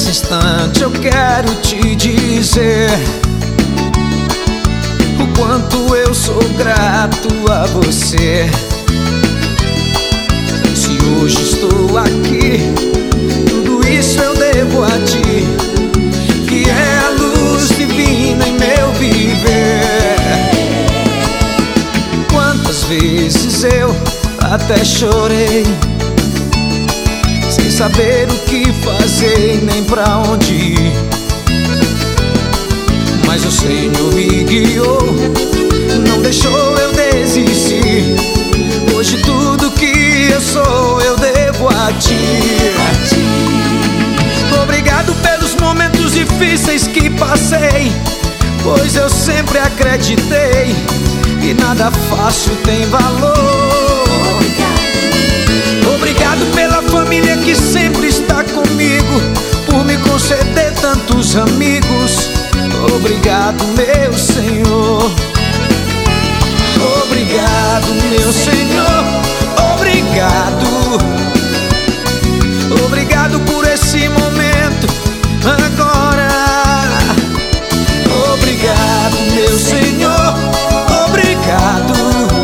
nesse instante eu quero te dizer o quanto eu sou grato a você. Se hoje estou aqui, tudo isso eu devo a ti, que é a luz divina em meu viver. Quantas vezes eu até chorei, sem saber o que fazer nem pra onde ir, mas o Senhor me guiou, não deixou eu desistir. Hoje tudo que eu sou eu devo a ti. Obrigado pelos momentos difíceis que passei, pois eu sempre acreditei que nada fácil tem valor. Obrigado pela família que sempre está comigo, por me conceder tantos amigos. Obrigado, meu Senhor. Obrigado, meu Senhor. Obrigado. Obrigado por esse momento agora. Obrigado, meu Senhor. Obrigado.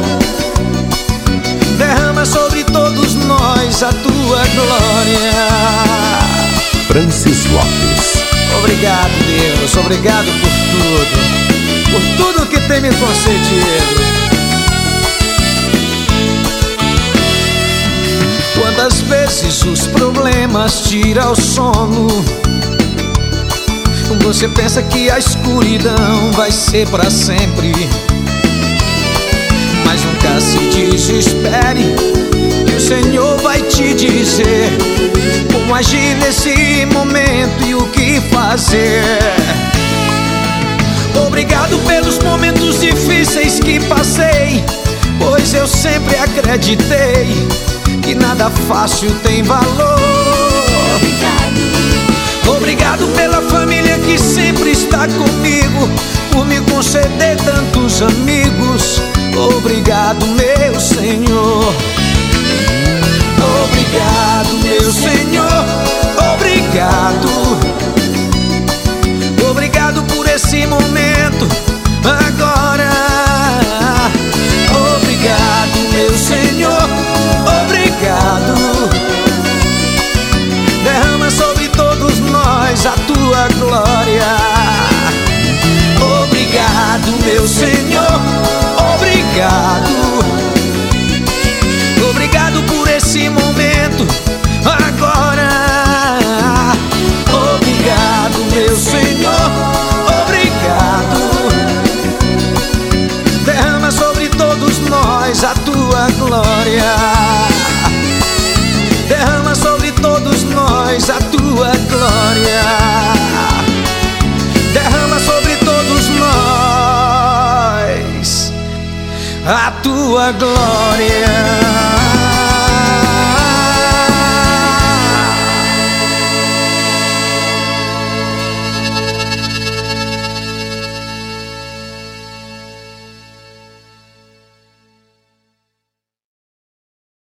Derrama sobre todos nós a tua glória. Francis Lopes. Obrigado, Deus, obrigado por tudo que tem me concedido. Quantas vezes os problemas tiram o sono, você pensa que a escuridão vai ser pra sempre, mas nunca se desespere, que o Senhor vai te dizer como agir nesse momento e o que fazer. Obrigado pelos momentos difíceis que passei, pois eu sempre acreditei que nada fácil tem valor. Obrigado pela família que sempre está comigo, por me conceder tantos amigos. Obrigado, meu Senhor. Obrigado, meu Senhor. Obrigado. Obrigado por esse momento agora. Obrigado, meu Senhor. Obrigado. Derrama sobre todos nós a tua glória. Obrigado, meu Senhor. Obrigado. Obrigado por esse momento agora. Obrigado, meu Senhor. Obrigado. Derrama sobre todos nós a tua glória. Derrama sobre todos nós a tua glória. Derrama sobre todos nós a tua glória.